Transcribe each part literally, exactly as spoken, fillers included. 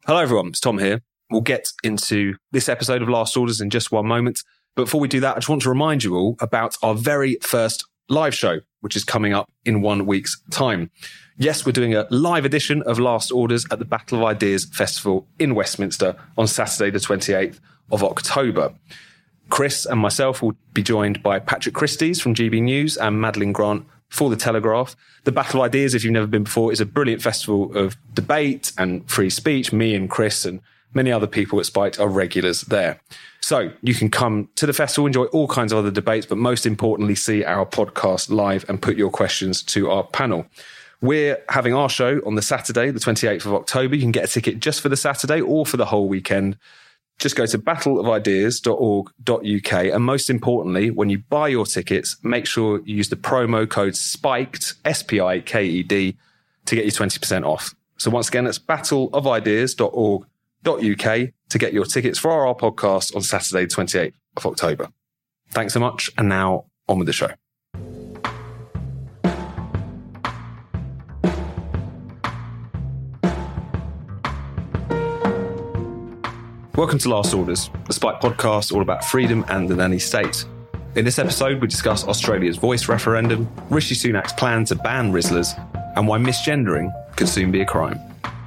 Hello everyone, it's Tom here. We'll get into this episode of Last Orders in just one moment. But before we do that, I just want to remind you all about our very first live show, which is coming up in one week's time. Yes, we're doing a live edition of Last Orders at the Battle of Ideas Festival in Westminster on Saturday, the twenty-eighth of October. Chris and myself will be joined by Patrick Christys from G B News and Madeline Grant for The Telegraph. The Battle of Ideas, if you've never been before, is a brilliant festival of debate and free speech. Me and Chris and many other people at Spiked are regulars there. So you can come to the festival, enjoy all kinds of other debates, but most importantly, see our podcast live and put your questions to our panel. We're having our show on the Saturday, the twenty-eighth of October. You can get a ticket just for the Saturday or for the whole weekend. Just go to battle of ideas dot org dot U K. And most importantly, when you buy your tickets, make sure you use the promo code SPIKED, S P I K E D, to get you twenty percent off. So once again, that's battle of ideas dot org dot U K to get your tickets for our podcast on Saturday, the twenty-eighth of October. Thanks so much. And now on with the show. Welcome to Last Orders, the Spike podcast all about freedom and the nanny state. In this episode, we discuss Australia's voice referendum, Rishi Sunak's plan to ban Rizzlers, and why misgendering could soon be a crime.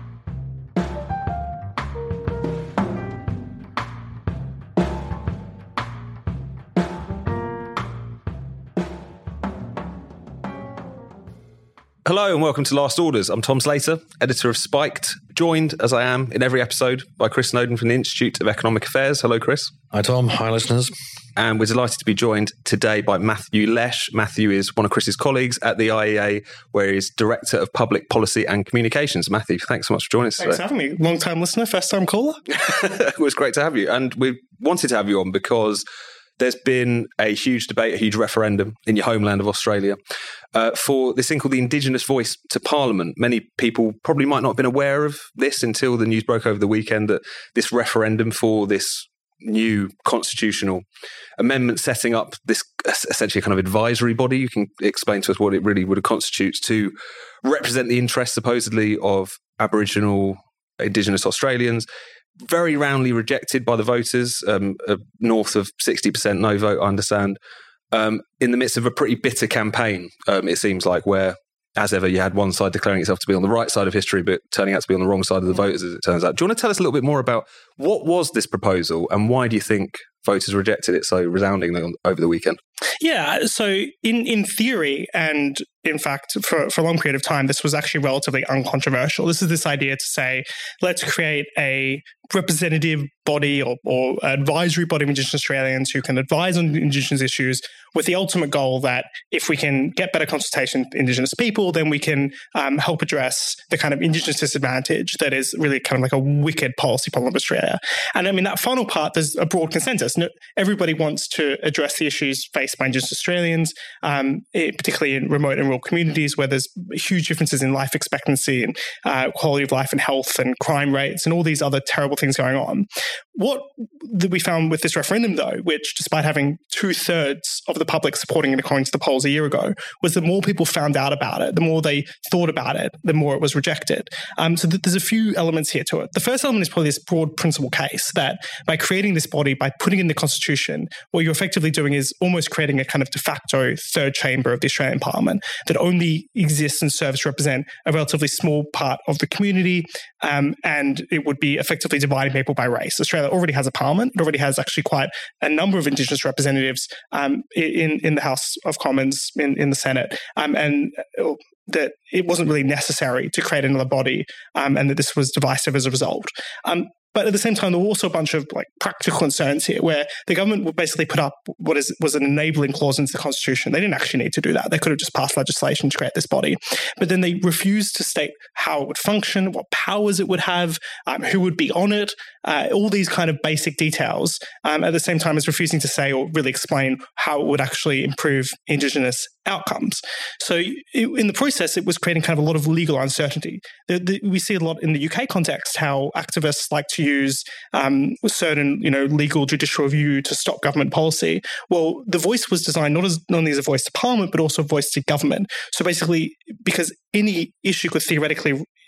Hello and welcome to Last Orders. I'm Tom Slater, editor of Spiked, joined, as I am in every episode, by Chris Snowdon from the Institute of Economic Affairs. Hello, Chris. Hi, Tom. Hi, listeners. And we're delighted to be joined today by Matthew Lesh. Matthew is one of Chris's colleagues at the I E A, where he's Director of Public Policy and Communications. Matthew, thanks so much for joining us Thanks today. for having me. Long-time listener, first-time caller. It was great to have you. And we wanted to have you on because there's been a huge debate, a huge referendum in your homeland of Australia uh, for this thing called the Indigenous Voice to Parliament. Many people probably might not have been aware of this until the news broke over the weekend, that this referendum for this new constitutional amendment setting up this essentially kind of advisory body. You can explain to us what it really would constitute to represent the interests supposedly of Aboriginal, Indigenous Australians. Very roundly rejected by the voters, um, uh, north of sixty percent no vote, I understand, um, in the midst of a pretty bitter campaign, um, it seems like, where, as ever, you had one side declaring itself to be on the right side of history, but turning out to be on the wrong side of the voters, as it turns out. Do you want to tell us a little bit more about what was this proposal and why do you think voters rejected it so resoundingly over the weekend? Yeah, so in, in theory, and in fact, for, for a long period of time, this was actually relatively uncontroversial. This is this idea to say, let's create a representative body or, or advisory body of Indigenous Australians who can advise on Indigenous issues, with the ultimate goal that if we can get better consultation with Indigenous people, then we can um, help address the kind of Indigenous disadvantage that is really kind of like a wicked policy problem of Australia. And I mean, that final part, there's a broad consensus. No, everybody wants to address the issues faced by Indigenous Australians, um, it, particularly in remote and rural communities where there's huge differences in life expectancy and uh, quality of life and health and crime rates and all these other terrible things going on. What that we found with this referendum, though, which despite having two-thirds of the public supporting it according to the polls a year ago, was the more people found out about it, the more they thought about it, the more it was rejected. Um, so th- there's a few elements here to it. The first element is probably this broad principle case that by creating this body, by putting in the constitution, what you're effectively doing is almost creating a kind of de facto third chamber of the Australian Parliament that only exists and serves to represent a relatively small part of the community, um, and it would be effectively dividing people by race. Australia already has a parliament. It already has actually quite a number of Indigenous representatives um, in, in the House of Commons, in, in the Senate, um, and that it wasn't really necessary to create another body, um, and that this was divisive as a result. Um, But at the same time, there were also a bunch of like practical concerns here where the government would basically put up what is was an enabling clause into the Constitution. They didn't actually need to do that. They could have just passed legislation to create this body. But then they refused to state how it would function, what powers it would have, um, who would be on it, uh, all these kind of basic details, um, at the same time as refusing to say or really explain how it would actually improve Indigenous outcomes. So it, in the process, it was creating kind of a lot of legal uncertainty. The, the, we see a lot in the U K context how activists like to use um, certain, you know, legal judicial review to stop government policy. Well, the voice was designed not as not only as a voice to Parliament, but also a voice to government. So basically, because any issue could theoretically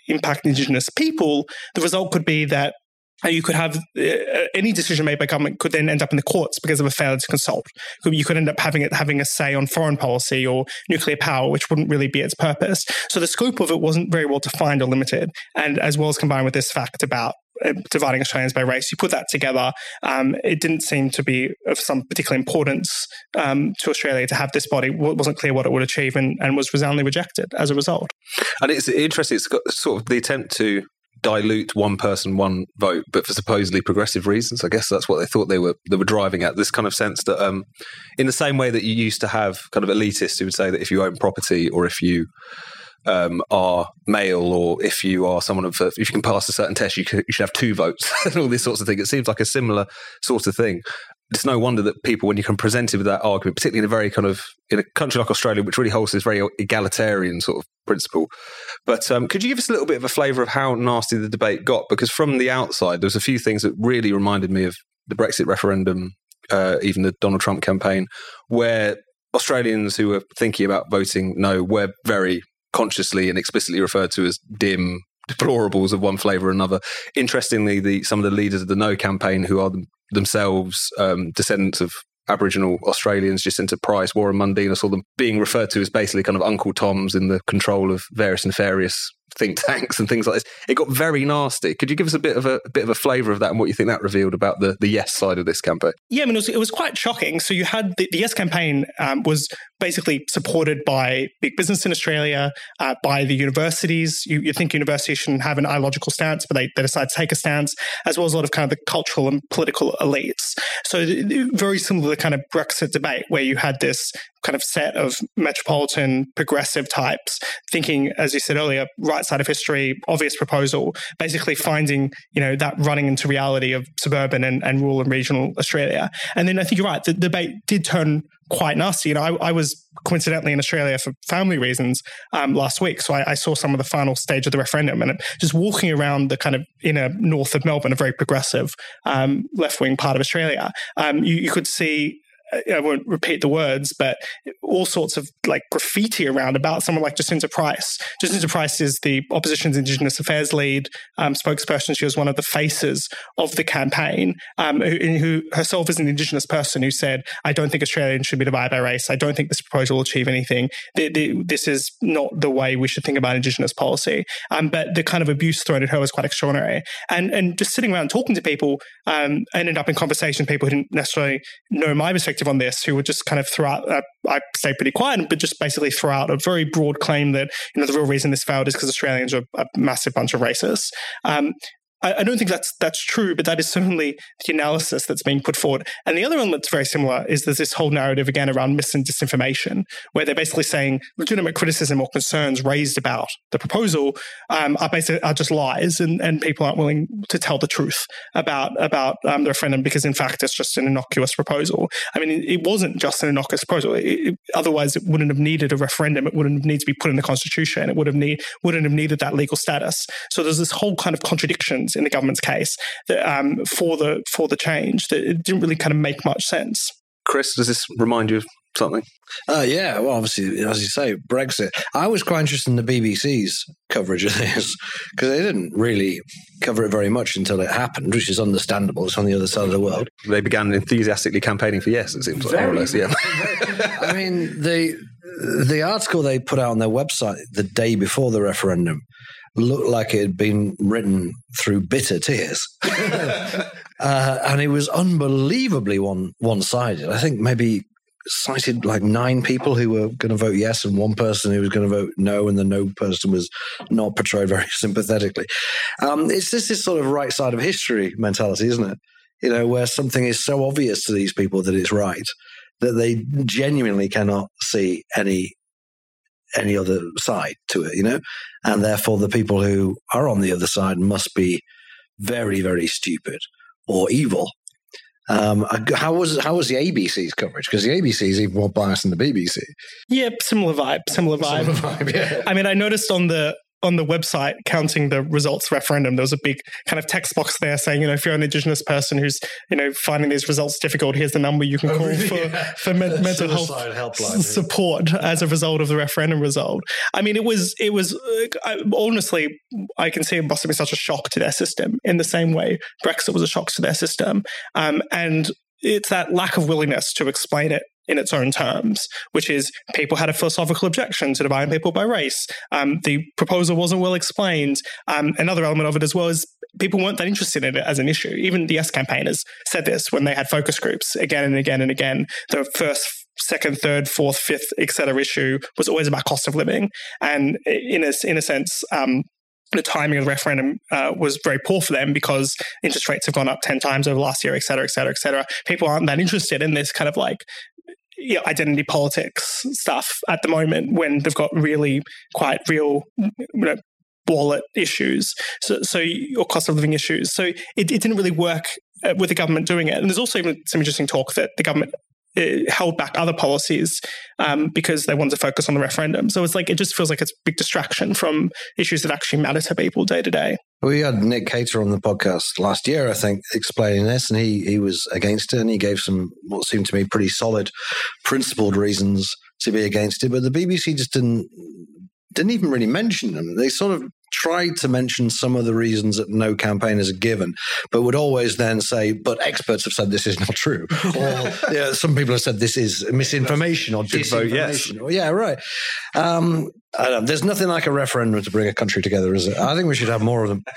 impact Indigenous people, the result could be that you could have uh, any decision made by government could then end up in the courts because of a failure to consult. You could end up having it having a say on foreign policy or nuclear power, which wouldn't really be its purpose. So the scope of it wasn't very well defined or limited. And as well as combined with this fact about uh, dividing Australians by race, you put that together, um, it didn't seem to be of some particular importance um, to Australia to have this body. It wasn't clear what it would achieve and, and was resoundingly rejected as a result. And it's interesting, it's got sort of the attempt to dilute one person, one vote, but for supposedly progressive reasons. I guess that's what they thought they were they were driving at. This kind of sense that, um, in the same way that you used to have kind of elitists who would say that if you own property or if you um, are male or if you are someone of if you can pass a certain test, you, can, you should have two votes and all these sorts of things. It seems like a similar sort of thing. It's no wonder that people, when you can present it with that argument, particularly in a very kind of, in a country like Australia, which really holds this very egalitarian sort of principle. But um, could you give us a little bit of a flavour of how nasty the debate got? Because from the outside, there's a few things that really reminded me of the Brexit referendum, uh, even the Donald Trump campaign, where Australians who were thinking about voting no were very consciously and explicitly referred to as dim deplorables of one flavour or another. Interestingly, the some of the leaders of the No campaign, who are the, themselves um, descendants of Aboriginal Australians, Jacinta Price, Warren Mundine, I saw them being referred to as basically kind of Uncle Toms in the control of various nefarious think tanks and things like this. It got very nasty. Could you give us a bit of a, a bit of a flavour of that and what you think that revealed about the, the Yes side of this campaign? Yeah, I mean, it was, it was quite shocking. So you had the, the Yes campaign um, was basically supported by big business in Australia, uh, by the universities. You, you think universities shouldn't have an ideological stance, but they, they decide to take a stance, as well as a lot of kind of the cultural and political elites. So very similar to the kind of Brexit debate where you had this kind of set of metropolitan progressive types thinking, as you said earlier, right side of history, obvious proposal, basically finding, you know, that running into reality of suburban and, and rural and regional Australia. And then I think you're right, the debate did turn quite nasty. You know, I, I was coincidentally in Australia for family reasons um, last week. So I, I saw some of the final stage of the referendum, and just walking around the kind of inner north of Melbourne, a very progressive um, left-wing part of Australia, um, you, you could see, I won't repeat the words, but all sorts of like graffiti around about someone like Jacinta Price. Jacinta Price is the opposition's Indigenous Affairs lead um, spokesperson. She was one of the faces of the campaign, um, who, who herself is an Indigenous person who said, I don't think Australians should be divided by race. I don't think this proposal will achieve anything. The, the, this is not the way we should think about Indigenous policy. Um, but the kind of abuse thrown at her was quite extraordinary. And and just sitting around talking to people, um, I ended up in conversation with people who didn't necessarily know my perspective on this, who would just kind of throw out, uh, I stay pretty quiet, but just basically throw out a very broad claim that, you know, the real reason this failed is because Australians are a massive bunch of racists. Um, I, I don't think that's that's true, but that is certainly the analysis that's being put forward. And the other one that's very similar is there's this whole narrative again around mis and disinformation, where they're basically saying legitimate criticism or concerns raised about the proposal um, are basically are just lies, and, and people aren't willing to tell the truth about about um, the referendum because in fact it's just an innocuous proposal. I mean, it, it wasn't just an innocuous proposal. It, it, otherwise, it wouldn't have needed a referendum. It wouldn't need to be put in the constitution. It would have need wouldn't have needed that legal status. So there's this whole kind of contradictions in the government's case that, um, for the for the change that it didn't really kind of make much sense. Chris, does this remind you of something? Uh, yeah, well, obviously, as you say, Brexit. I was quite interested in the B B C's coverage of this because they didn't really cover it very much until it happened, which is understandable. It's on the other side of the world. They began enthusiastically campaigning for yes, it seems like, more or less, yeah. I mean, the the article they put out on their website the day before the referendum looked like it had been written through bitter tears. uh, and it was unbelievably one, one-sided. I think maybe cited like nine people who were going to vote yes and one person who was going to vote no, and the no person was not portrayed very sympathetically. Um, it's just this sort of right side of history mentality, isn't it? You know, where something is so obvious to these people that it's right that they genuinely cannot see any any other side to it, you know? And therefore the people who are on the other side must be very, very stupid or evil. Um, how was how was the A B C's coverage? Because the A B C is even more biased than the B B C. Yeah, similar vibe, similar vibe. Similar vibe, yeah. I mean, I noticed on the on the website counting the results of the referendum, there was a big kind of text box there saying, you know, if you're an Indigenous person who's, you know, finding these results difficult, here's the number you can call oh, for, yeah. for me- mental health helpline, support yeah. as a result of the referendum result. I mean, it was, it was, I, honestly, I can see it must have been such a shock to their system in the same way Brexit was a shock to their system. Um, and it's that lack of willingness to explain it in its own terms, which is people had a philosophical objection to dividing people by race. Um, the proposal wasn't well explained. Um, another element of it as well is people weren't that interested in it as an issue. Even the Yes campaigners said this when they had focus groups again and again and again. The first, second, third, fourth, fifth, et cetera issue was always about cost of living. And in a, in a sense, um, the timing of the referendum uh, was very poor for them because interest rates have gone up ten times over last year, et cetera, et cetera, et cetera. People aren't that interested in this kind of like you know, identity politics stuff at the moment when they've got really quite real, you know, wallet issues, so, so or cost of living issues. So it, it didn't really work with the government doing it. And there's also even some interesting talk that the government uh, held back other policies um, because they wanted to focus on the referendum. So it's like it just feels like it's a big distraction from issues that actually matter to people day to day. We had Nick Cater on the podcast last year, I think, explaining this, and he he was against it, and he gave some what seemed to me pretty solid, principled reasons to be against it. But the B B C just didn't didn't even really mention them. They sort of tried to mention some of the reasons that no campaigners are given, but would always then say, but experts have said this is not true. Or yeah, some people have said this is misinformation or disinformation. Yes. Or, yeah, right. Um, I don't know, there's nothing like a referendum to bring a country together, is it? I think we should have more of them.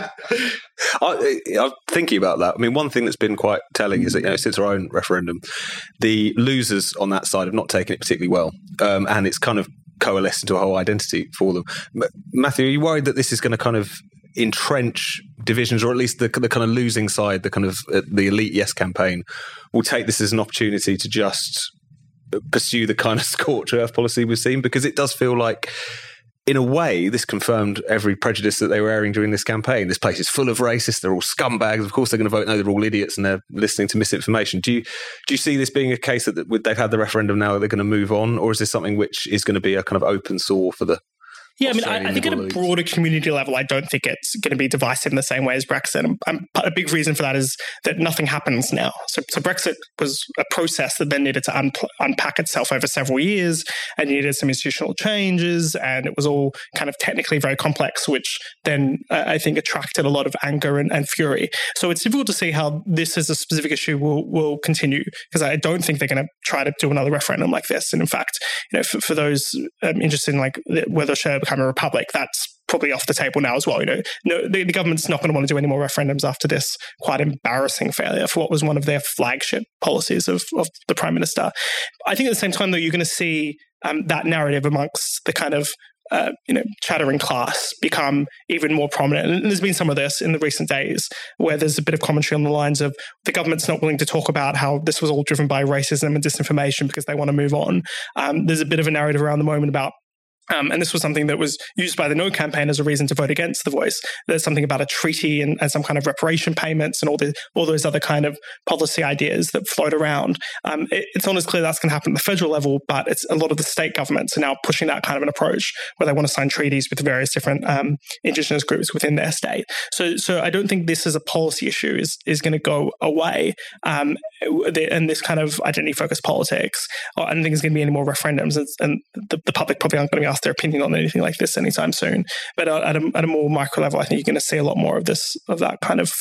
I, I'm thinking about that. I mean, one thing that's been quite telling is that, you know, since our own referendum, the losers on that side have not taken it particularly well. Um, and it's kind of coalesce into a whole identity for them. Matthew, are you worried that this is going to kind of entrench divisions, or at least the, the kind of losing side, the kind of uh, the elite Yes campaign, will take this as an opportunity to just pursue the kind of scorched earth policy we've seen? Because it does feel like, in a way, this confirmed every prejudice that they were airing during this campaign. This place is full of racists. They're all scumbags. Of course, they're going to vote no. They're all idiots, and they're listening to misinformation. Do you do you see this being a case that they've had the referendum now, they're going to move on, or is this something which is going to be a kind of open sore for the? Yeah, I mean, I, I think at a broader community level, I don't think it's going to be divisive in the same way as Brexit. And, and a big reason for that is that nothing happens now. So, so Brexit was a process that then needed to un- unpack itself over several years, and needed some institutional changes, and it was all kind of technically very complex, which then uh, I think attracted a lot of anger and, and fury. So it's difficult to see how this as a specific issue will will continue, because I don't think they're going to try to do another referendum like this. And in fact, you know, for, for those um, interested in like whether Australia become a republic, that's probably off the table now as well. You know, no, the, the government's not going to want to do any more referendums after this quite embarrassing failure for what was one of their flagship policies of, of the Prime Minister. I think at the same time, though, you're going to see um, that narrative amongst the kind of Uh, you know, chattering class become even more prominent. And there's been some of this in the recent days where there's a bit of commentary on the lines of the government's not willing to talk about how this was all driven by racism and disinformation because they want to move on. Um, there's a bit of a narrative around the moment about Um, and this was something that was used by the No campaign as a reason to vote against The Voice. There's something about a treaty and, and some kind of reparation payments and all the all those other kind of policy ideas that float around. Um, it, it's not as clear that's going to happen at the federal level, but it's a lot of the state governments are now pushing that kind of an approach where they want to sign treaties with various different um, Indigenous groups within their state. So, so I don't think this as a policy issue is is going to go away. Um, the, and this kind of identity-focused politics, I don't think there's going to be any more referendums, and, and the, the public probably aren't going to be asked their opinion on anything like this anytime soon. But at a, at a more micro level, I think you're going to see a lot more of this, of that kind of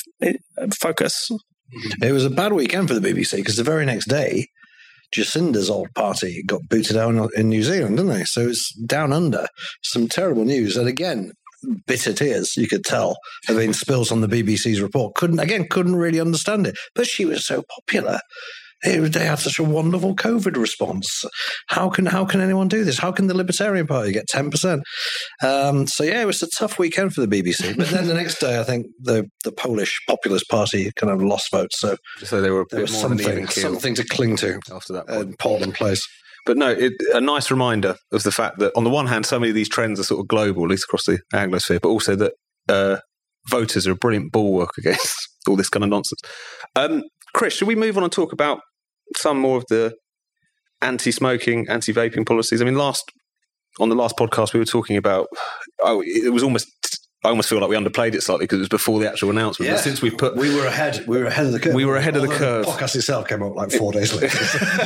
focus. It was a bad weekend for the B B C because the very next day, Jacinda's old party got booted out in New Zealand, didn't they? So it's down under. Some terrible news. And again, bitter tears, you could tell, have been spilled on the B B C's report. Couldn't, again, couldn't really understand it. But she was so popular. They had such a wonderful COVID response. How can how can anyone do this? How can the Libertarian Party get ten percent? Um, so, yeah, it was a tough weekend for the B B C. But then the next day, I think the, the Polish Populist Party kind of lost votes. So, so they were a bit there was more something, than even keel something to cling to after that point. in Portland Place. But no, it, a nice reminder of the fact that on the one hand, so many of these trends are sort of global, at least across the Anglosphere, but also that uh, voters are a brilliant bulwark against all this kind of nonsense. Um, Chris, should we move on and talk about some more of the anti-smoking, anti-vaping policies? I mean, last on the last podcast, we were talking about, oh, it was almost, I almost feel like we underplayed it slightly because it was before the actual announcement. Yeah. But since we've put, we were ahead, we were ahead of the curve. We were ahead of the curve. The podcast itself came out like four days later.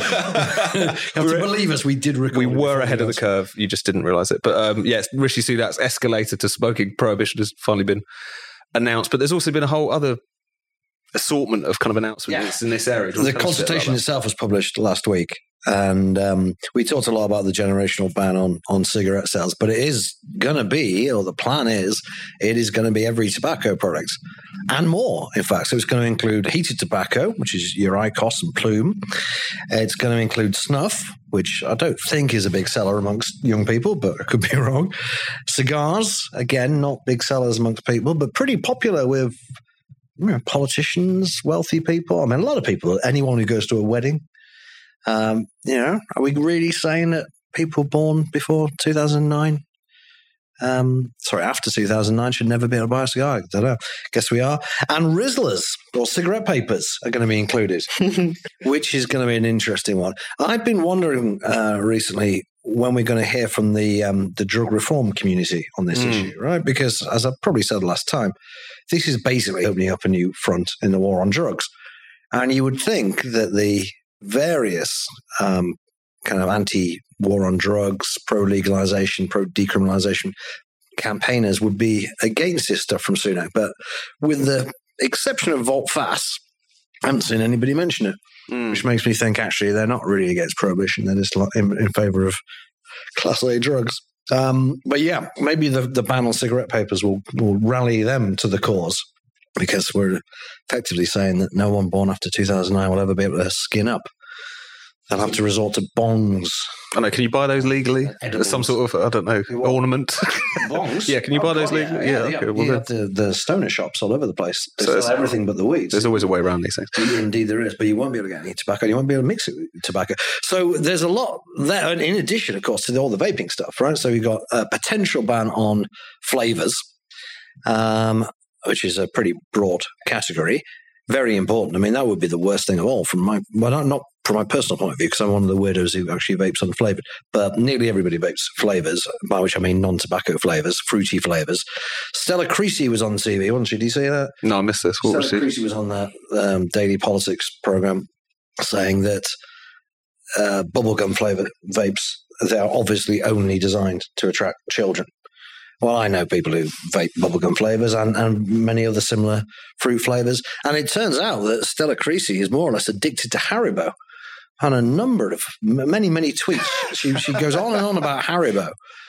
You have to believe us, we did record. We were ahead of the curve. You just didn't realise it. But um, yes, Rishi Sunak's escalator to smoking prohibition has finally been announced. But there's also been a whole other assortment of kind of announcements yeah. in this area. The consultation itself was published last week, and um, we talked a lot about the generational ban on, on cigarette sales, but it is going to be, or the plan is, it is going to be every tobacco product and more, in fact. So it's going to include heated tobacco, which is your I C O S and Plume. It's going to include snuff, which I don't think is a big seller amongst young people, but I could be wrong. Cigars, again, not big sellers amongst people, but pretty popular with you know, politicians, wealthy people. I mean, a lot of people, anyone who goes to a wedding. Um, you know, are we really saying that people born before two thousand nine, um, sorry, after two thousand nine should never be able to buy a cigar? I don't know. Guess we are. And Rizzlers, or cigarette papers, are going to be included, which is going to be an interesting one. I've been wondering uh, recently when we're going to hear from the um, the drug reform community on this mm. issue, right? Because as I probably said last time, this is basically opening up a new front in the war on drugs. And you would think that the various um, kind of anti-war on drugs, pro-legalization, pro-decriminalization campaigners would be against this stuff from Sunak. But with the exception of Volt-Fas, I haven't seen anybody mention it, mm. which makes me think actually they're not really against prohibition. They're just in, in favor of Class A drugs. Um, but yeah, maybe the, the ban on cigarette papers will, will rally them to the cause, because we're effectively saying that no one born after two thousand nine will ever be able to skin up. They'll have to resort to bongs. I know. Can you buy those legally? Edibles. Some sort of, I don't know, ornament? Bongs? Yeah, can you buy oh, those God, legally? Yeah, yeah, yeah okay. Yeah. Well, you have the, the stoner shops all over the place. They so sell everything but the weeds. There's always a way around these things. Indeed there is, but you won't be able to get any tobacco. You won't be able to mix it with tobacco. So there's a lot there, and in addition, of course, to all the vaping stuff, right? So you've got a potential ban on flavours, um, which is a pretty broad category. Very important. I mean, that would be the worst thing of all from my, well, not, not from my personal point of view, because I'm one of the weirdos who actually vapes unflavoured, but nearly everybody vapes flavours, by which I mean non-tobacco flavours, fruity flavours. Stella Creasy was on T V, wasn't she? Did you see that? No, I missed this. What Stella was she? Creasy was on that um, Daily Politics programme saying that uh, bubblegum flavoured vapes, they're obviously only designed to attract children. Well, I know people who vape bubblegum flavours and, and many other similar fruit flavours. And it turns out that Stella Creasy is more or less addicted to Haribo. On a number of, many, many tweets. She she goes on and on about Haribo.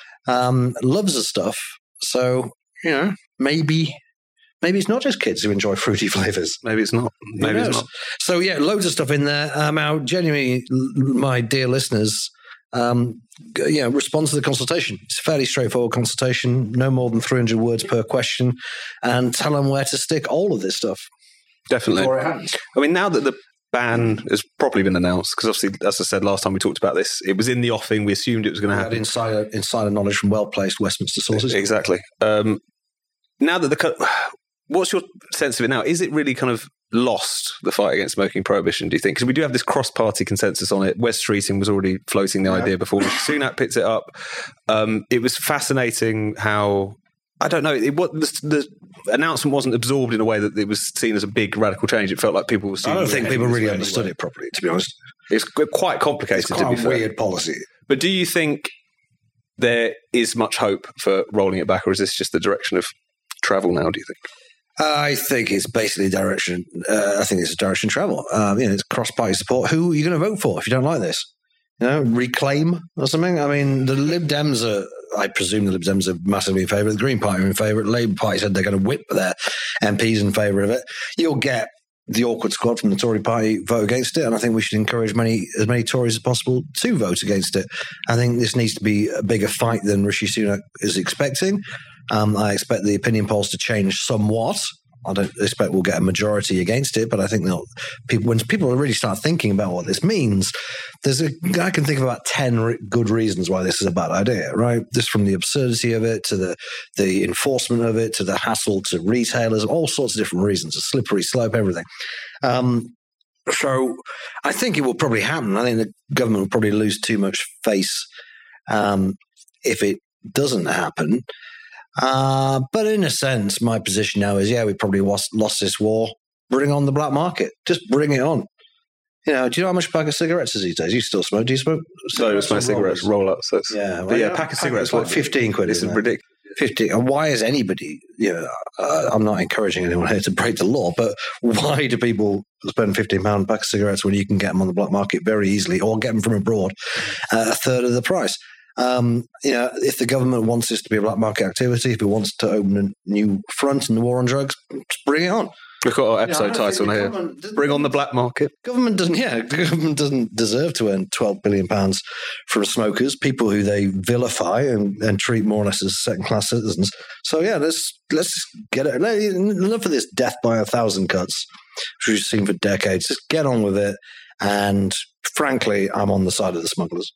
Um, loves the stuff. So, you know, maybe maybe it's not just kids who enjoy fruity flavours. Maybe it's not. Maybe it's not. So, yeah, loads of stuff in there. Um, now, genuinely, my dear listeners, Um, you know, respond to the consultation. It's a fairly straightforward consultation, no more than three hundred words per question, and tell them where to stick all of this stuff. Definitely. I mean, now that the ban has properly been announced, because obviously, as I said last time we talked about this, it was in the offing. We assumed it was going to happen. Insider, insider knowledge from well-placed Westminster sources. Exactly. Um, now that the... What's your sense of it now? Is it really kind of lost, the fight against smoking prohibition, do you think? Because we do have this cross-party consensus on it. Wes Streeting was already floating the yeah. idea before Sunak picked it up. Um, it was fascinating how, I don't know, it, what the, the announcement wasn't absorbed in a way that it was seen as a big radical change. It felt like people were... I don't think people really understood it properly, to be honest. It's quite complicated, it's quite to be a fair. Weird policy. But do you think there is much hope for rolling it back, or is this just the direction of travel now, do you think? I think it's basically direction. Uh, I think it's a direction travel. Um, you know, it's cross-party support. Who are you going to vote for if you don't like this? You know, Reclaim or something. I mean, the Lib Dems are. I presume the Lib Dems are massively in favour. The Green Party are in favour. The Labour Party said they're going to whip their M Ps in favour of it. You'll get the awkward squad from the Tory Party vote against it, and I think we should encourage many as many Tories as possible to vote against it. I think this needs to be a bigger fight than Rishi Sunak is expecting. Um, I expect the opinion polls to change somewhat. I don't expect we'll get a majority against it, but I think they'll, people, when people really start thinking about what this means, there's a, I can think of about ten re- good reasons why this is a bad idea, right? Just from the absurdity of it to the, the enforcement of it to the hassle to retailers, all sorts of different reasons, a slippery slope, everything. Um, so I think it will probably happen. I think the government will probably lose too much face um, if it doesn't happen. Uh, but in a sense, my position now is, yeah, we probably lost, lost this war. Bring on the black market. Just bring it on. You know, do you know how much a pack of cigarettes is these days? You still smoke? Do you smoke? So it's my cigarettes roll up. So it's, yeah, well, but yeah, yeah, pack of cigarettes, like fifteen quid. This is ridiculous. fifty. And why is anybody, you know, uh, I'm not encouraging anyone here to break the law, but why do people spend fifteen pounds a pack of cigarettes when you can get them on the black market very easily or get them from abroad at a third of the price? Um, you know, if the government wants this to be a black market activity, if it wants to open a new front in the war on drugs, just bring it on. We've got our episode you know, title here. Bring on the black market. Government doesn't, yeah, the government doesn't deserve to earn twelve billion pounds from smokers, people who they vilify and, and treat more or less as second-class citizens. So, yeah, let's let's get it. Enough of this death by a thousand cuts, which we've seen for decades. Just get on with it. And frankly, I'm on the side of the smugglers.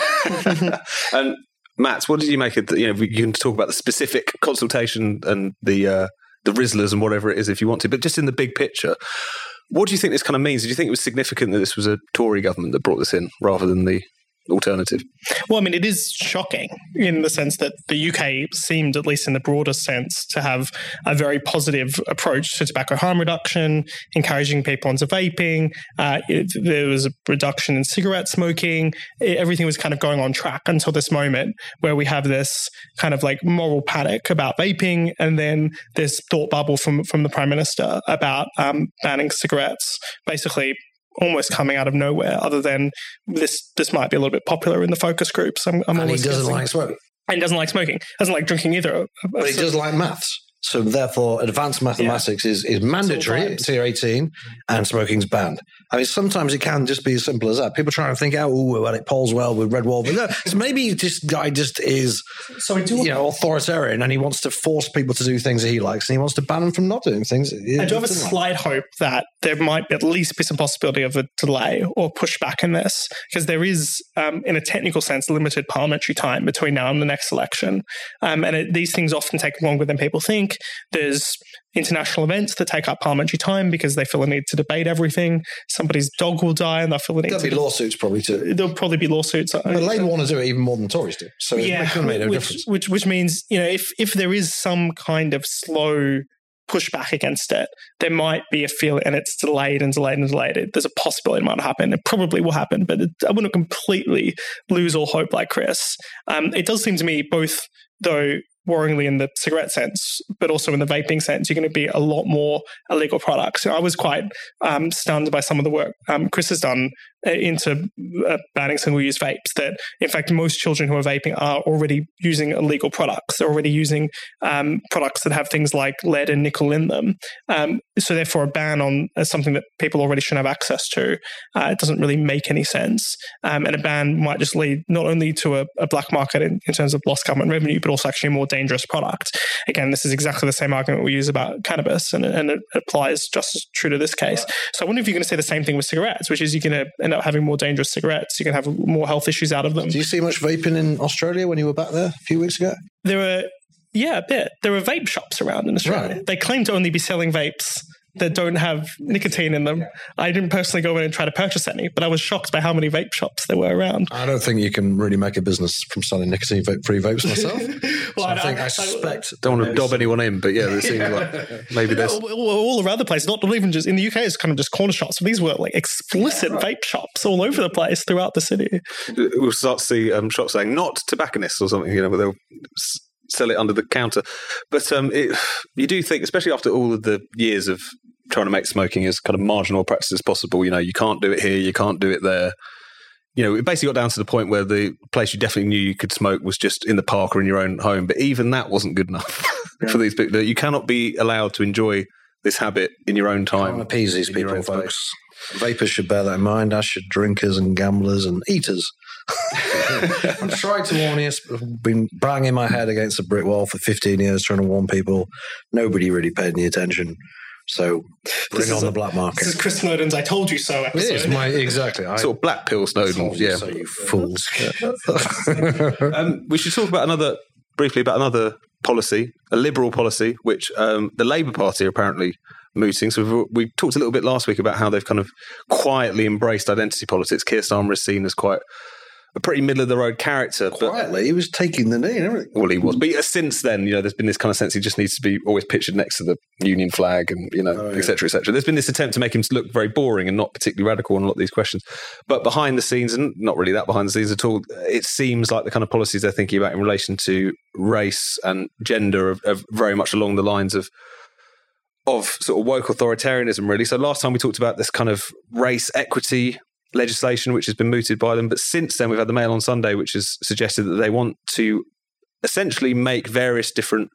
And Matt, what did you make of the, you know, you can talk about the specific consultation and the uh, the Rizzlers and whatever it is if you want to, but just in the big picture, what do you think this kind of means? Did you think it was significant that this was a Tory government that brought this in rather than the alternative? Well, I mean, it is shocking in the sense that the U K seemed, at least in the broader sense, to have a very positive approach to tobacco harm reduction, encouraging people onto vaping. Uh, it, there was a reduction in cigarette smoking. It, everything was kind of going on track until this moment where we have this kind of like moral panic about vaping, and then this thought bubble from, from the Prime Minister about um, banning cigarettes, basically almost coming out of nowhere, other than this this might be a little bit popular in the focus groups. I'm, I'm and he doesn't guessing. like smoking. And he doesn't like smoking. Doesn't like drinking either. But he so, does like maths. So therefore, advanced mathematics yeah. is, is mandatory. It's tier eighteen, and smoking's banned. I mean, sometimes it can just be as simple as that. People try to think, oh, well, it polls well with Red Wall. But no, so maybe this guy just is, so do you know, authoritarian, and he wants to force people to do things that he likes, and he wants to ban them from not doing things. I do have a slight hope that there might at least be some possibility of a delay or pushback in this, because there is, um, in a technical sense, limited parliamentary time between now and the next election. Um, and it, these things often take longer than people think. There's international events that take up parliamentary time because they feel a need to debate everything. Somebody's dog will die and they'll feel a need There'll to... be lawsuits probably too. There'll probably be lawsuits. But Labour want to do it even more than Tories do. So yeah, it's going to make no which, difference. Which, which means, you know, if, if there is some kind of slow pushback against it, there might be a feel, and it's delayed and delayed and delayed. It, there's a possibility it might happen. It probably will happen, but it, I wouldn't completely lose all hope like Chris. Um, it does seem to me, both though worryingly in the cigarette sense, but also in the vaping sense, you're going to be a lot more illegal products. I was quite um, stunned by some of the work um, Chris has done into uh, banning single-use vapes, that in fact most children who are vaping are already using illegal products. They're already using um, products that have things like lead and nickel in them. Um, so therefore a ban on uh, something that people already should have access to, uh, it doesn't really make any sense. Um, and a ban might just lead not only to a, a black market in, in terms of lost government revenue, but also actually a more dangerous product. Again, this is exactly the same argument we use about cannabis, and, and it applies just as true to this case. So I wonder if you're going to say the same thing with cigarettes, which is you're going to end up having more dangerous cigarettes. You're going to have more health issues out of them. Do you see much vaping in Australia when you were back there a few weeks ago? There were, yeah, a bit. There were vape shops around in Australia. Right. They claim to only be selling vapes that don't have nicotine in them. I didn't personally go in and try to purchase any, but I was shocked by how many vape shops there were around. I don't think you can really make a business from selling nicotine-free vapes myself. well, so I, I think I, I suspect... I don't want to dob anyone in, but yeah, there seems like maybe there's... All, all around the place, not even just... In the U K, it's kind of just corner shops, but these were like explicit yeah, right. vape shops all over the place throughout the city. We'll start to see um, shops saying, not tobacconists or something, you know, but they'll... sell it under the counter. But um, it, you do think, especially after all of the years of trying to make smoking as kind of marginal practice as possible, you know, you can't do it here, you can't do it there. You know, it basically got down to the point where the place you definitely knew you could smoke was just in the park or in your own home. But even that wasn't good enough yeah. for these people. You cannot be allowed to enjoy this habit in your own time. Can't appease these people, folks. Vapors should bear that in mind, as should drinkers and gamblers and eaters. I'm trying to warn you. I've been banging my head against a brick wall for fifteen years trying to warn people. Nobody really paid any attention. So bring on the black market. This is Chris Snowden's I told you so episode. It is my, exactly. I sort of black pill Snowden. Yeah. So you fools. um, we should talk about another, briefly about another policy, a liberal policy, which um, the Labour Party are apparently mooting. So we've, we talked a little bit last week about how they've kind of quietly embraced identity politics. Keir Starmer is seen as quite a pretty middle of the road character. Quietly, but, he was taking the knee and everything. Well, he was. But since then, you know, there's been this kind of sense he just needs to be always pictured next to the Union flag and, you know, oh, yeah. et cetera, et cetera. There's been this attempt to make him look very boring and not particularly radical on a lot of these questions. But behind the scenes, and not really that behind the scenes at all, it seems like the kind of policies they're thinking about in relation to race and gender are, are very much along the lines of of sort of woke authoritarianism, really. So last time we talked about this kind of race equity legislation, which has been mooted by them. But since then, we've had the Mail on Sunday, which has suggested that they want to essentially make various different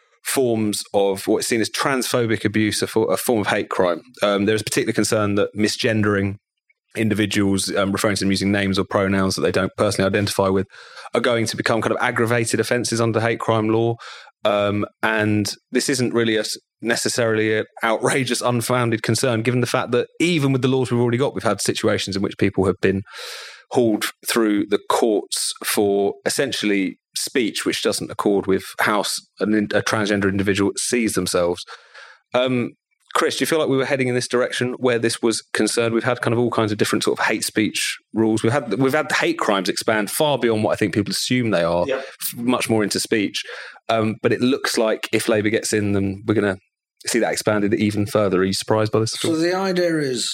forms of what's seen as transphobic abuse a, for, a form of hate crime. Um, there is particular concern that misgendering individuals, um, referring to them using names or pronouns that they don't personally identify with, are going to become kind of aggravated offences under hate crime law. Um, and this isn't really a, necessarily an outrageous, unfounded concern, given the fact that even with the laws we've already got, we've had situations in which people have been hauled through the courts for essentially speech which doesn't accord with how a, a transgender individual sees themselves. Um, Chris, do you feel like we were heading in this direction where this was concerned? We've had kind of all kinds of different sort of hate speech rules. We've had we've had hate crimes expand far beyond what I think people assume they are, yep. much more into speech. Um, but it looks like if Labour gets in, then we're going to see that expanded even further. Are you surprised by this? So the idea is,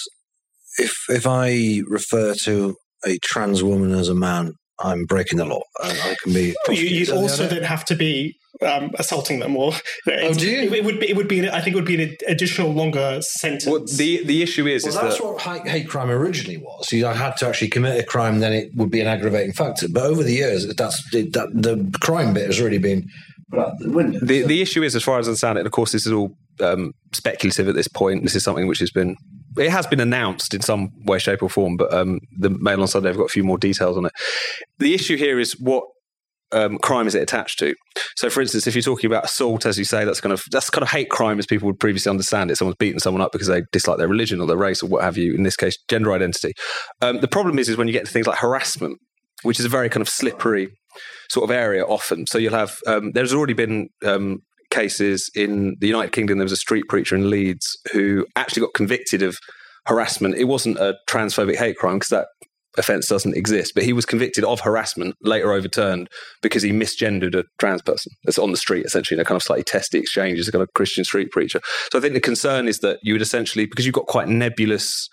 if if I refer to a trans woman as a man, I'm breaking the law. I, I can be. You, you'd also then have to be um, assaulting them, or oh, do you? It, it would be. It would be. I think it would be an additional longer sentence. Well, the the issue is, well, is that's that what hate, hate crime originally was. You I had to actually commit a crime, then it would be an aggravating factor. But over the years, that's it, that the crime bit has really been put out the window. The so. the issue is, as far as I understand it, and of course, this is all um, speculative at this point. This is something which has been. It has been announced in some way, shape or form, but um, the Mail on Sunday have got a few more details on it. The issue here is what um, crime is it attached to? So, for instance, if you're talking about assault, as you say, that's kind of that's kind of hate crime as people would previously understand it. Someone's beaten someone up because they dislike their religion or their race or what have you, in this case, gender identity. Um, the problem is, is when you get to things like harassment, which is a very kind of slippery sort of area often. So you'll have, um, there's already been... Um, cases in the United Kingdom. There was a street preacher in Leeds who actually got convicted of harassment. It wasn't a transphobic hate crime because that offence doesn't exist, but he was convicted of harassment, later overturned because he misgendered a trans person that's on the street, essentially, in a kind of slightly testy exchange as a kind of Christian street preacher. So I think the concern is that you would essentially, because you've got quite nebulous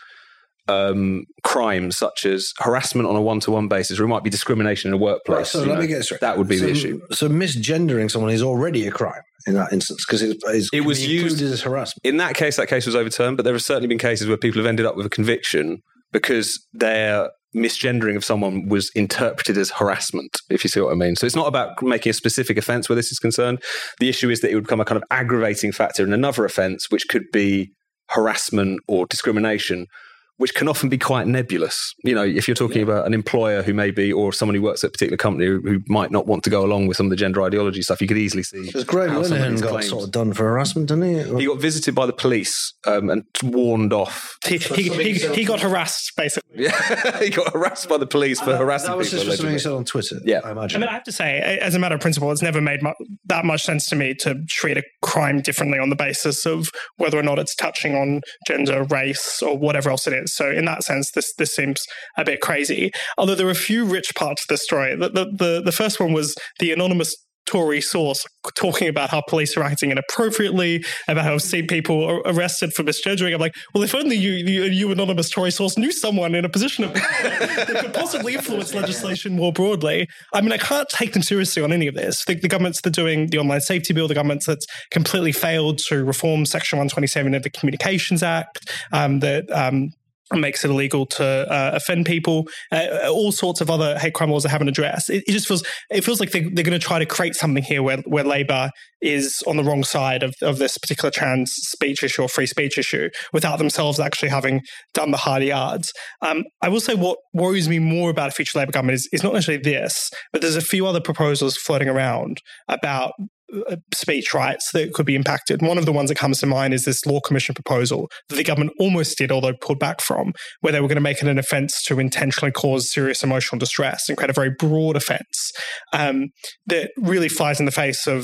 um, crimes such as harassment on a one-to-one basis, or it might be discrimination in a workplace. Right, so let know, me get straight. That would be so, the issue. So misgendering someone is already a crime in that instance because it, it was used as harassment. In that case, that case was overturned, but there have certainly been cases where people have ended up with a conviction because their misgendering of someone was interpreted as harassment, if you see what I mean. So it's not about making a specific offence where this is concerned. The issue is that it would become a kind of aggravating factor in another offence, which could be harassment or discrimination, which can often be quite nebulous. You know, if you're talking yeah. about an employer who may be, or someone who works at a particular company who, who might not want to go along with some of the gender ideology stuff, you could easily see. Because Graham Linehan got claims. sort of done for harassment, didn't he? He got visited by the police um, and warned off. He, he, he, he got harassed, basically. Yeah, he got harassed by the police for that, harassing that was people. That was just something he said on Twitter, yeah. I imagine. I mean, I have to say, as a matter of principle, it's never made mu- that much sense to me to treat a crime differently on the basis of whether or not it's touching on gender, race, or whatever else it is. So in that sense, This this seems a bit crazy. Although there are a few rich parts of the story. The, the, the, the first one was the anonymous Tory source talking about how police are acting inappropriately, about how seen people arrested for misgendering. I'm like, well, if only you, you, you anonymous Tory source knew someone in a position of power that could possibly influence legislation more broadly. I mean, I can't take them seriously on any of this. The, the governments that are doing the online safety bill, the governments that's completely failed to reform Section one twenty-seven of the Communications Act, um, that um, makes it illegal to uh, offend people, uh, all sorts of other hate crime laws that haven't addressed. It, it just feels it feels like they, they're going to try to create something here where, where Labour is on the wrong side of, of this particular trans speech issue or free speech issue without themselves actually having done the hard yards. Um, I will say what worries me more about a future Labour government is, is not necessarily this, but there's a few other proposals floating around about speech rights that could be impacted. One of the ones that comes to mind is this Law Commission proposal that the government almost did, although pulled back from, where they were going to make it an offence to intentionally cause serious emotional distress and create a very broad offence um, that really flies in the face of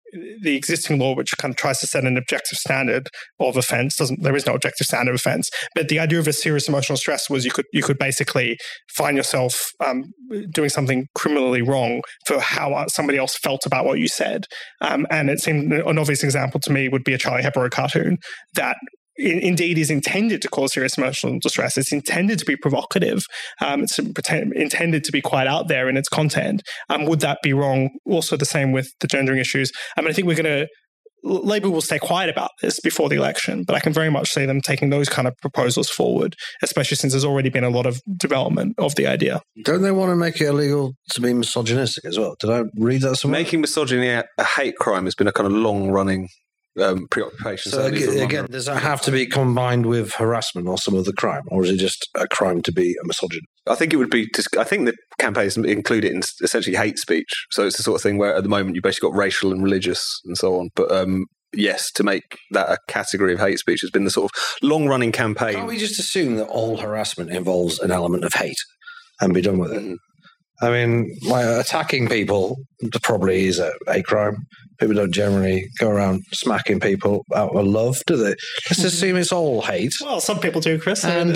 the existing law, which kind of tries to set an objective standard of offence, doesn't. There is no objective standard of offence. But the idea of a serious emotional stress was you could you could basically find yourself um, doing something criminally wrong for how somebody else felt about what you said. Um, and it seemed an obvious example to me would be a Charlie Hebdo cartoon that indeed is intended to cause serious emotional distress. It's intended to be provocative. Um, it's pretend, intended to be quite out there in its content. Um, would that be wrong? Also the same with the gendering issues. I mean, I think we're going to, Labour will stay quiet about this before the election, but I can very much see them taking those kind of proposals forward, especially since there's already been a lot of development of the idea. Don't they want to make it illegal to be misogynistic as well? Did I read that somewhere? Making misogyny a hate crime has been a kind of long-running Um, preoccupation. So again, again, does that have to be combined with harassment or some other crime, or is it just a crime to be a misogynist? I think it would be. I think the campaigns include it in essentially hate speech. So it's the sort of thing where at the moment you basically got racial and religious and so on. But um, yes, to make that a category of hate speech has been the sort of long-running campaign. Can't we just assume that all harassment involves an element of hate and be done with it? Mm. I mean, like attacking people probably is a, a crime. People don't generally go around smacking people out of love, do they? Let's assume it's all hate. Well, some people do, Chris. And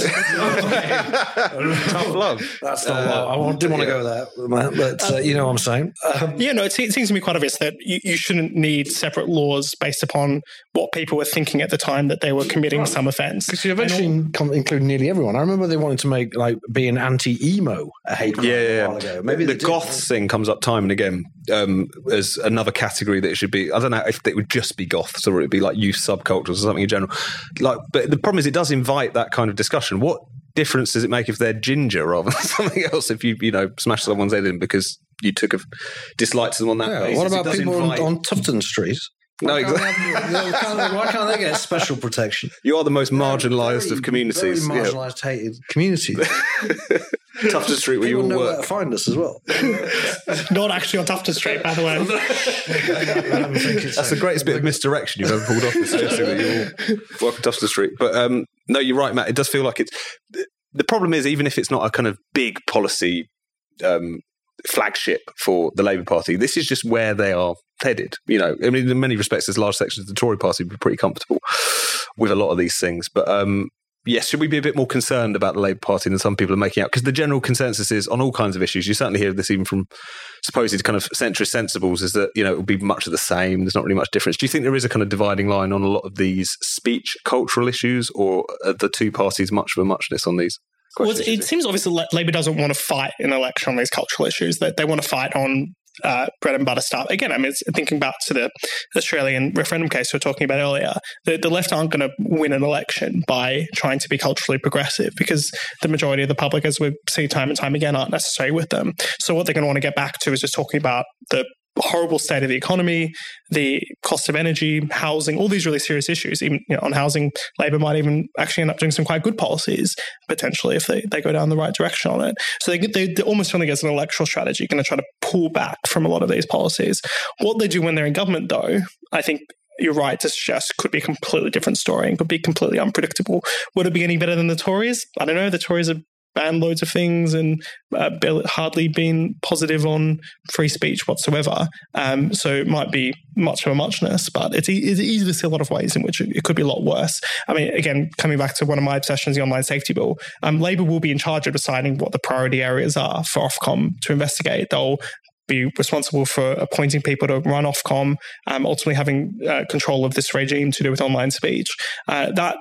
tough love. That's not uh, love. I didn't want to go there, but uh, you know what I'm saying. Um, yeah, no, it, it seems to me quite obvious that you, you shouldn't need separate laws based upon what people were thinking at the time that they were committing right. some offence. Because you eventually all, include nearly everyone. I remember they wanted to make like being anti-emo a hate crime yeah, yeah, a while ago. Maybe the goths thing comes up time and again um, as another category that it should be. I don't know if it would just be goths or it would be like youth subcultures or something in general. Like, but the problem is it does invite that kind of discussion. What difference does it make if they're ginger rather than something else? If you you know smash someone's head in because you took a dislike to them on that yeah, basis. What about people invite... on, on Tufton Street? No, why exactly. Can't they, can't they, why can't they get special protection? You are the most marginalised of communities. Very marginalised, yeah. hated communities. Tufton Street, where People you all know work. Where to find us as well. Not actually on Tufton Street, by the way. That's the greatest bit of misdirection you've ever pulled off, is suggesting that you all work on Tufton Street. But um, no, you're right, Matt. It does feel like it's... The problem is, even if it's not a kind of big policy um, flagship for the Labour Party, this is just where they are headed. You know, I mean, in many respects, there's large sections of the Tory Party who are pretty comfortable with a lot of these things. But um, yes, should we be a bit more concerned about the Labour Party than some people are making out? Because the general consensus is on all kinds of issues. You certainly hear this even from supposed kind of centrist sensibles, is that, you know, it will be much of the same. There's not really much difference. Do you think there is a kind of dividing line on a lot of these speech cultural issues, or are the two parties much of a muchness on these? Well, it seems obvious that Labour doesn't want to fight an election on these cultural issues, that they want to fight on uh, bread and butter stuff. Again, I mean, it's thinking back to the Australian referendum case we were talking about earlier, the, the left aren't going to win an election by trying to be culturally progressive, because the majority of the public, as we see time and time again, aren't necessarily with them. So what they're going to want to get back to is just talking about the horrible state of the economy, the cost of energy, housing, all these really serious issues. Even, you know, on housing, Labor might even actually end up doing some quite good policies, potentially, if they, they go down the right direction on it. So they, they, they almost feeling as an electoral strategy going to try to pull back from a lot of these policies. What they do when they're in government, though, I think you're right to suggest could be a completely different story and could be completely unpredictable. Would it be any better than the Tories? I don't know. The Tories are banned loads of things and uh, hardly been positive on free speech whatsoever. Um, so it might be much of a muchness, but it's, e- it's easy to see a lot of ways in which it, it could be a lot worse. I mean, again, coming back to one of my obsessions, the online safety bill, um, Labour will be in charge of deciding what the priority areas are for Ofcom to investigate. They'll be responsible for appointing people to run Ofcom, um, ultimately having uh, control of this regime to do with online speech. Uh, that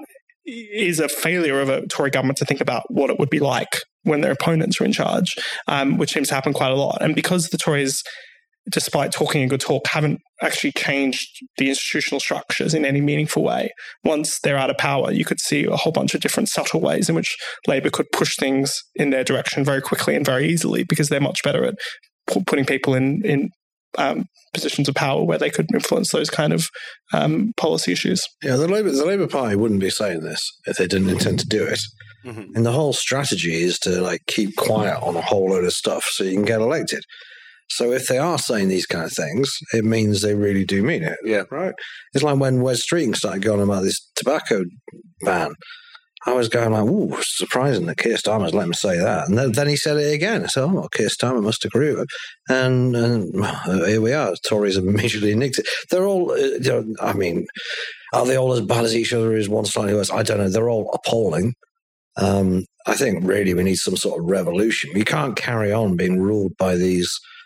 is a failure of a Tory government to think about what it would be like when their opponents are in charge, um, which seems to happen quite a lot. And because the Tories, despite talking a good talk, haven't actually changed the institutional structures in any meaningful way, once they're out of power, you could see a whole bunch of different subtle ways in which Labour could push things in their direction very quickly and very easily, because they're much better at pu- putting people in, in Um, positions of power where they could influence those kind of um, policy issues. Yeah, the Labour, the Labour Party wouldn't be saying this if they didn't intend to do it. Mm-hmm. And the whole strategy is to like keep quiet on a whole load of stuff so you can get elected. So if they are saying these kind of things, it means they really do mean it. Yeah, right. It's like when Wes Streeting started going about this tobacco ban. I was going like, ooh, surprising that Keir Starmer's let him say that. And then, then he said it again. I said, oh, well, Keir Starmer must agree with him. And, and well, here we are. Tories have immediately nicked it. They're all, uh, you know, I mean, are they all as bad as each other? Is one slightly worse? I don't know. They're all appalling. Um, I think really we need some sort of revolution. We can't carry on being ruled by these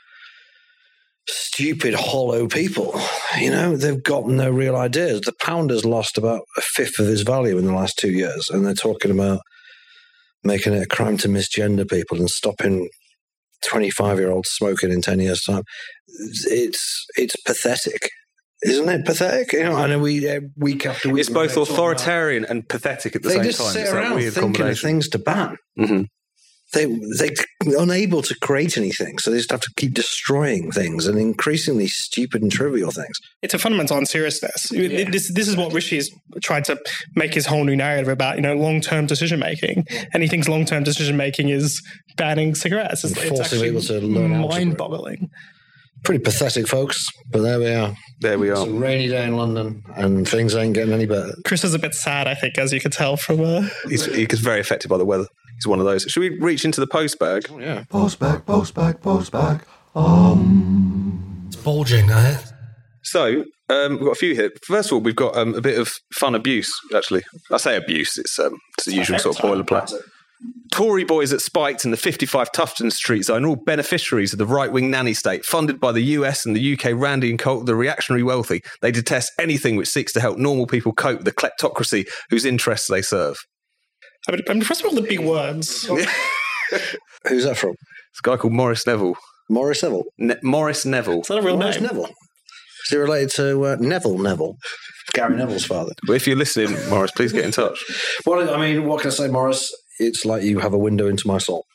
stupid, hollow people. You know, they've got no real ideas. The pound has lost about a fifth of its value in the last two years, and they're talking about making it a crime to misgender people and stopping twenty-five-year-olds smoking in ten years' time. It's it's pathetic. Isn't it pathetic? You know, I know we uh, week after week. It's both authoritarian and pathetic at the they same just time. sit It's around that weird thinking combination. of things to ban. Mm-hmm. They they're unable to create anything, so they just have to keep destroying things and increasingly stupid and trivial things. It's a fundamental unseriousness. Yeah. This this is what Rishi's tried to make his whole new narrative about, you know, long-term decision-making. And he thinks long-term decision-making is banning cigarettes. It's, it's forcing people to actually learn mind-boggling. Pretty pathetic, folks, but there we are. There we are. It's a rainy day in London, and things ain't getting any better. Chris is a bit sad, I think, as you could tell from... Uh... He's, he's very affected by the weather. He's one of those. Should we reach into the post bag? Oh, yeah. Post bag, post bag, post bag. Um. It's bulging, eh? So, um, we've got a few here. First of all, we've got um, a bit of fun abuse, actually. I say abuse, it's, um, it's the usual sort of boilerplate. Tory boys at Spiked and the fifty-five Tufton Street zone are all beneficiaries of the right-wing nanny state, funded by the U S and the U K Randian cult of the reactionary wealthy. They detest anything which seeks to help normal people cope with the kleptocracy whose interests they serve. I mean, I'm impressed with all the big words. Who's that from? It's a guy called Maurice Neville. Morris Neville. Ne- Maurice Neville. Is that a real Morris name? Neville. Is he related to uh, Neville Neville? Gary Neville's father. Well, if you're listening, Maurice, please get in touch. Well, I mean, what can I say, Morris? It's like you have a window into my soul.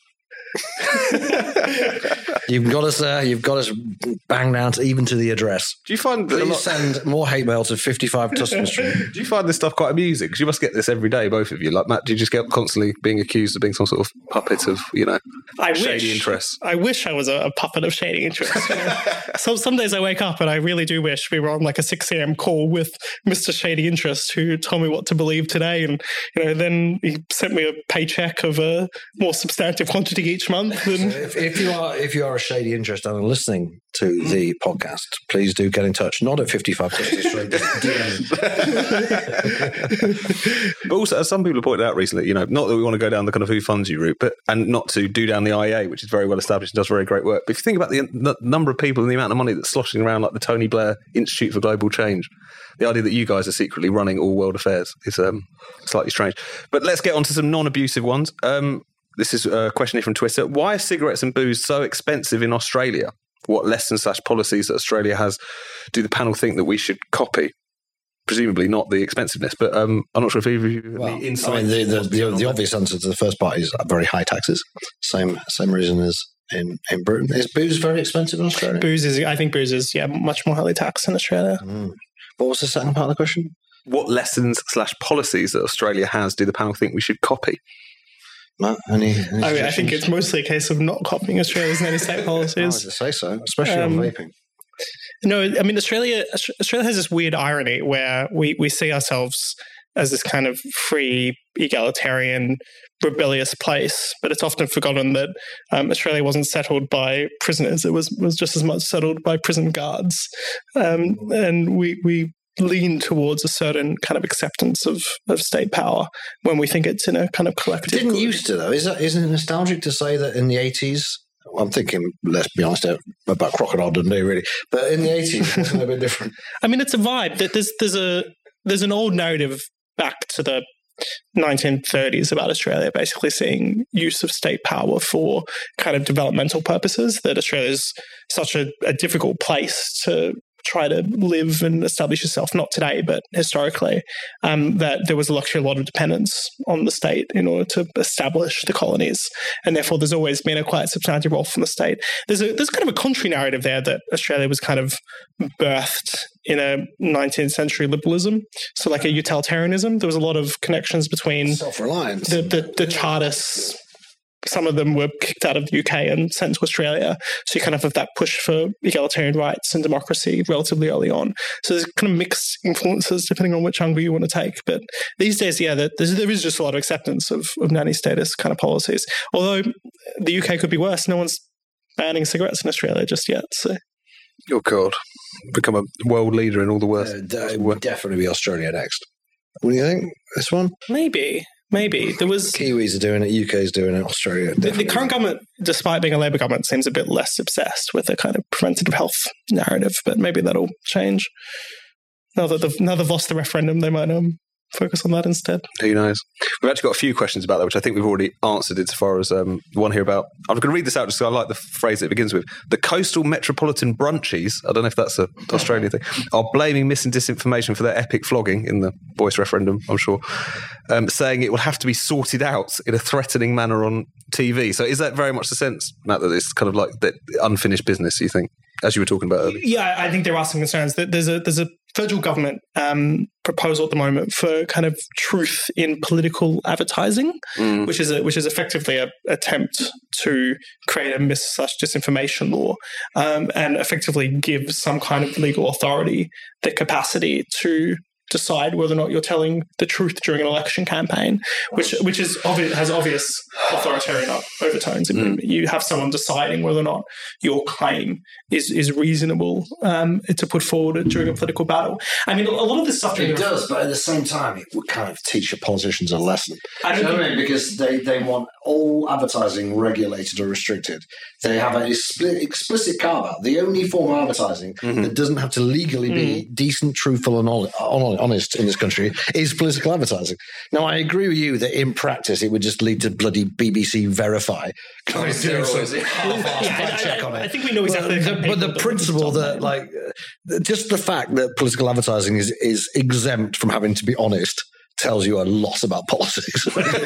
You've got us there. You've got us banged out even to the address. Do you find that a Please lot- send more hate mail to fifty-five Tustin Street. Do you find this stuff quite amusing? Because you must get this every day, both of you. Like, Matt, do you just get constantly being accused of being some sort of puppet of, you know, I shady wish, interests? I wish I was a, a puppet of shady interests. You know? So some days I wake up and I really do wish we were on like a six a.m. call with Mister Shady Interest, who told me what to believe today, and you know, then he sent me a paycheck of a more substantive quantity each month. And if, if you are if you are a shady interest and are listening to the podcast, please do get in touch. Not at fifty-five Tustin Street. just D M. But also, as some people have pointed out recently, you know, not that we want to go down the kind of who funds you route, but and not to do down the I A, which is very well established and does very great work. But if you think about the, the number of people and the amount of money that's sloshing around, like the Tony Blair Institute for Global Change, the idea that you guys are secretly running all world affairs is um, slightly strange. But let's get on to some non-abusive ones. Um, this is a question here from Twitter. Why are cigarettes and booze so expensive in Australia? What lessons slash policies that Australia has do the panel think that we should copy? Presumably not the expensiveness, but um, I'm not sure if either of you have Well, any I insight. mean, the, the, on the, that. the obvious answer to the first part is very high taxes. Same same reason as in, in Britain. Is booze very expensive in Australia? booze is, I think booze is, yeah, much more highly taxed in Australia. Mm. What was the second part of the question? What lessons slash policies that Australia has do the panel think we should copy? Matt, any, any I mean, I think suggestions? it's mostly a case of not copying Australia's nanny state I would policies. say so, especially Um, on vaping. No, I mean, Australia Australia has this weird irony where we, we see ourselves as this kind of free, egalitarian, rebellious place, but it's often forgotten that um, Australia wasn't settled by prisoners. It was was just as much settled by prison guards. Um, and we, we lean towards a certain kind of acceptance of, of state power when we think it's in a kind of collective. Didn't good. used to, though. Is that, isn't it nostalgic to say that in the eighties, I'm thinking, let's be honest, about Crocodile Dundee, really, but in the eighties, it wasn't a bit different. I mean, it's a vibe. There's there's a there's an old narrative back to the nineteen thirties about Australia, basically seeing use of state power for kind of developmental purposes. That Australia is such a, a difficult place to try to live and establish yourself, not today, but historically, um, that there was actually a lot of dependence on the state in order to establish the colonies. And therefore, there's always been a quite substantive role from the state. There's a, there's kind of a contrary narrative there that Australia was kind of birthed in a nineteenth century liberalism. So like a utilitarianism. There was a lot of connections between Self-reliance. the, the, the Chartists some of them were kicked out of the U K and sent to Australia. So you kind of have that push for egalitarian rights and democracy relatively early on. So there's kind of mixed influences depending on which angle you want to take. But these days, yeah, there's, there is just a lot of acceptance of, of nanny status kind of policies. Although the U K could be worse. No one's banning cigarettes in Australia just yet. So. Oh, God. Become a world leader in all the worst. Uh, it would definitely be Australia next. What do you think? This one? Maybe. Maybe. There was Kiwis are doing it, U K's doing it, Australia. The, the current government, despite being a Labour government, seems a bit less obsessed with the kind of preventative health narrative, but maybe that'll change. Now that they've, now they've lost the referendum, they might um, focus on that instead. Who knows? We've actually got a few questions about that, which I think we've already answered insofar as um, one here about, I'm going to read this out just because I like the phrase that it begins with. The coastal metropolitan brunchies, I don't know if that's an Australian thing, are blaming mis and disinformation for their epic flogging in the Voice referendum, I'm sure, um, saying it will have to be sorted out in a threatening manner on T V. So is that very much the sense, Matt, that it's kind of like the unfinished business, you think, as you were talking about earlier? Yeah, I think there are some concerns. There's a there's a federal government um, proposal at the moment for kind of truth in political advertising, mm. which is a, which is effectively an attempt to create a mis slash disinformation law um, and effectively give some kind of legal authority the capacity to decide whether or not you're telling the truth during an election campaign, which which is obvious, has obvious authoritarian overtones. Mm. You have someone deciding whether or not your claim is is reasonable um, to put forward during a political battle. I mean, a lot of this stuff... It does, but at the same time, it would kind of teach your politicians a lesson. I don't you know what I mean? Because they, they want all advertising regulated or restricted. They have an explicit carve-out. The only form of advertising mm-hmm. that doesn't have to legally mm. be decent, truthful and honest in this country is political advertising. Now, I agree with you that in practice it would just lead to bloody B B C Verify. Oh, doing some yeah, I, check on it. I think we know exactly. But the, but the principle that, like, just the fact that political advertising is, is exempt from having to be honest tells you a lot about politics.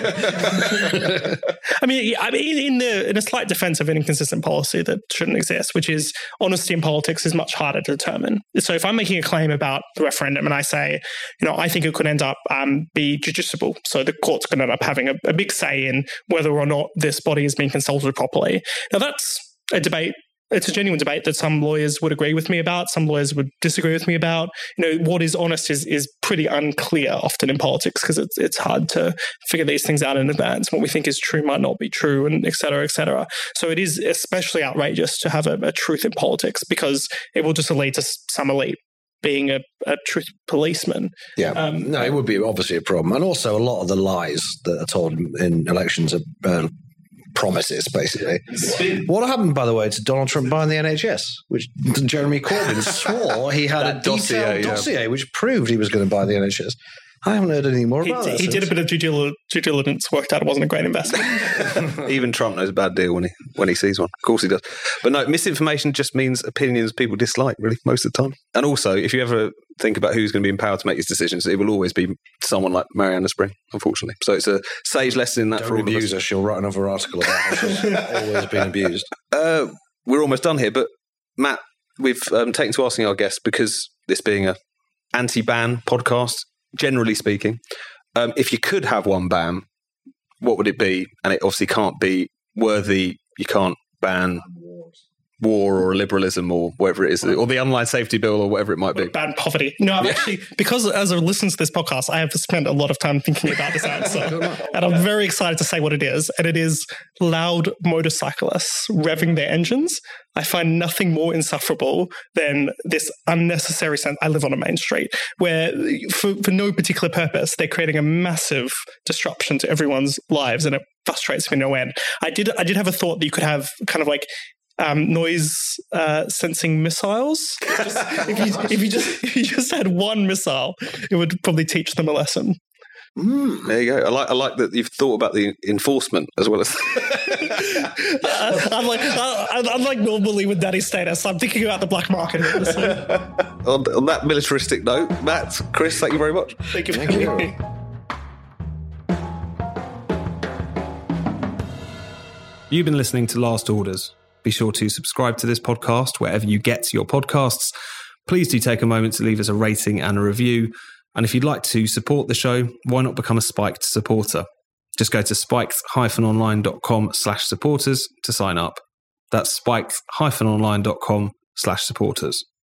I mean, I mean, in the in a slight defense of an inconsistent policy that shouldn't exist, which is honesty in politics is much harder to determine. So, if I'm making a claim about the referendum and I say, you know, I think it could end up um, be judiciable, so the court's going to end up having a, a big say in whether or not this body is being consulted properly. Now, that's a debate. It's a genuine debate that some lawyers would agree with me about, some lawyers would disagree with me about. You know, what is honest is is pretty unclear often in politics because it's it's hard to figure these things out in advance. What we think is true might not be true, and et cetera, et cetera. So it is especially outrageous to have a, a truth in politics because it will just lead to some elite being a, a truth policeman. Yeah, um, no, it would be obviously a problem. And also a lot of the lies that are told in elections are uh, promises, basically. What happened, by the way, to Donald Trump buying the N H S, which Jeremy Corbyn swore he had a dossier, detailed yeah. dossier which proved he was going to buy the N H S. I haven't heard anything more he, about that. He did a bit of due diligence, due diligence, worked out it wasn't a great investment. Even Trump knows a bad deal when he when he sees one. Of course he does. But no, misinformation just means opinions people dislike, really, most of the time. And also, if you ever think about who's going to be empowered to make these decisions, it will always be someone like Marianne Spring, unfortunately. So it's a sage lesson in that Don't for all of us. abuse her. She'll write another article about how she's always been abused. Uh, we're almost done here, but Matt, we've um, taken to asking our guests, because this being a anti-ban podcast, generally speaking, um, if you could have one ban, what would it be? And it obviously can't be worthy. You can't ban war or liberalism or whatever it is, or the online safety bill or whatever it might be. Ban poverty. No, I'm actually, because as I listen to this podcast, I have spent a lot of time thinking about this answer. And I'm very excited to say what it is. And it is loud motorcyclists revving their engines. I find nothing more insufferable than this unnecessary sense. I live on a main street where for, for no particular purpose, they're creating a massive disruption to everyone's lives, and it frustrates me no end. I did, I did have a thought that you could have kind of like Um, noise uh, sensing missiles. Just, if, you, if, you just, if you just had one missile, it would probably teach them a lesson. Mm, there you go. I like. I like that you've thought about the enforcement as well as. uh, I'm like, I, I'm like normally with daddy status. I'm thinking about the black market here. So. on, on that militaristic note, Matt, Chris, thank you very much. Thank you. Thank you. You've been listening to Last Orders. Be sure to subscribe to this podcast wherever you get your podcasts. Please do take a moment to leave us a rating and a review. And if you'd like to support the show, why not become a Spiked supporter? Just go to spiked-online.com slash supporters to sign up. That's spiked-online.com slash supporters.